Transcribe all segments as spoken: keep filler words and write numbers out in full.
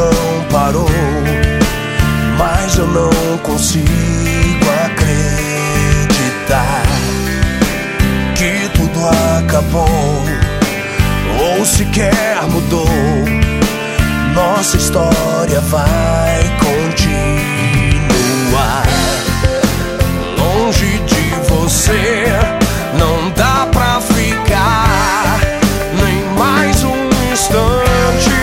não parou, mas eu não consigo acreditar que tudo acabou ou sequer mudou. Nossa história vai continuar. Longe de você não dá pra ficar nem mais um instante.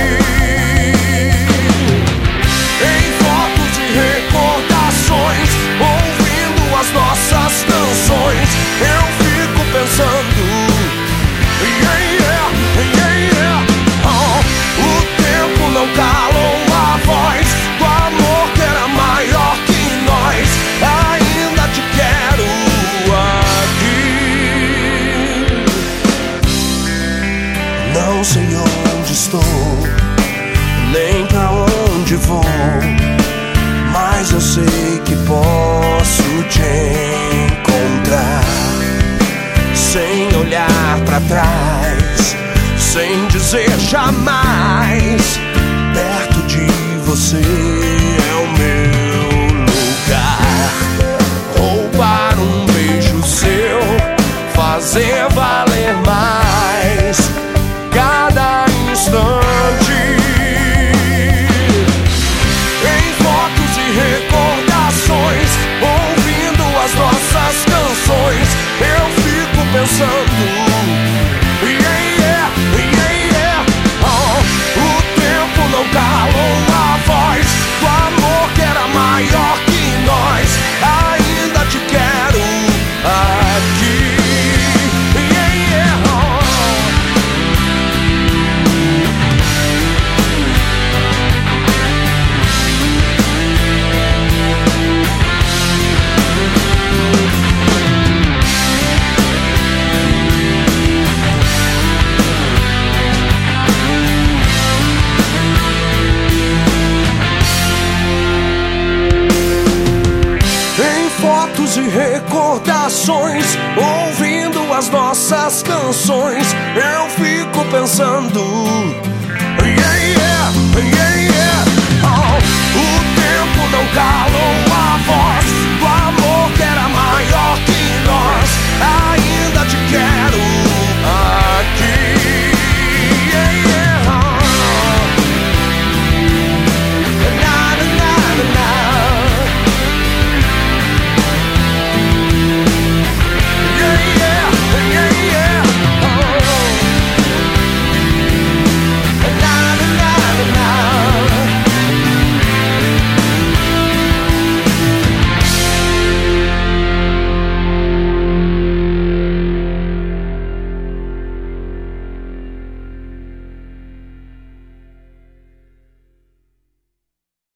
Em fotos e recordações, ouvindo as nossas canções, eu fico pensando, yeah, yeah, yeah, yeah. Oh, o tempo não calou a voz do amor que era maior que nós. Ainda te quero aqui. Não sei onde estou, nem pra onde vou, mas eu sei que posso te encontrar, sem olhar pra trás, sem dizer jamais. Perto de você é o meu lugar. Roubar um beijo seu, fazer valer mais cada instante. Em fotos e recordações, ouvindo as nossas canções, eu fico pensando, yeah, yeah, yeah, yeah. Oh, o tempo não calou a voz do amor que era maior que nós. Ainda te quero aqui, yeah, yeah. Oh. Fotos e recordações, ouvindo as nossas canções, eu fico pensando, yeah, yeah, yeah, yeah.